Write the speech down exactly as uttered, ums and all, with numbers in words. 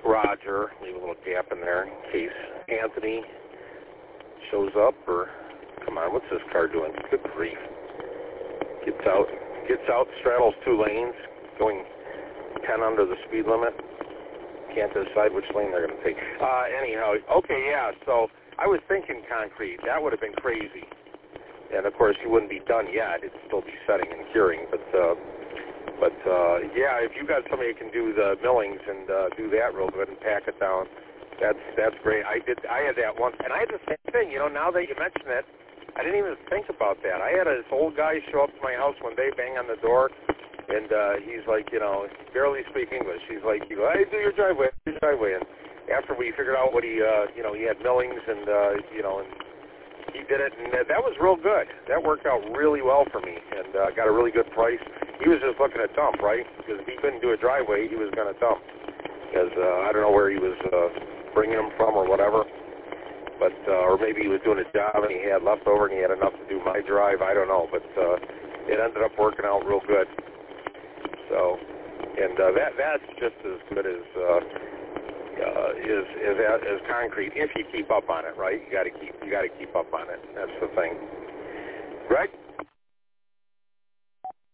Roger, leave a little gap in there in case Anthony shows up, or, come on, what's this car doing? Good grief. Gets out, gets out, straddles two lanes, going ten under the speed limit. Can't decide which lane they're going to take. Uh, anyhow, okay, yeah, so I was thinking concrete. That would have been crazy. And, of course, he wouldn't be done yet. It'd still be setting and curing. But, uh, but uh, yeah, if you got somebody who can do the millings and uh, do that real good and pack it down, that's that's great. I did. I had that once, and I had the same thing. You know, now that you mention it, I didn't even think about that. I had this old guy show up to my house one day, bang on the door, and uh, he's like, you know, barely speak English. He's like, you go, hey, do your driveway, do your driveway. And after we figured out what he, uh, you know, he had millings and, uh, you know, and he did it, and that was real good. That worked out really well for me, and uh, got a really good price. He was just looking to dump, right? Because if he couldn't do a driveway, he was going to dump. Because uh, I don't know where he was uh, bringing them from or whatever. But uh, or maybe he was doing a job and he had leftover and he had enough to do my drive. I don't know, but uh, it ended up working out real good. So, and uh, that that's just as good as uh, uh, is is as concrete if you keep up on it, right? You got to keep you got to keep up on it. That's the thing, right?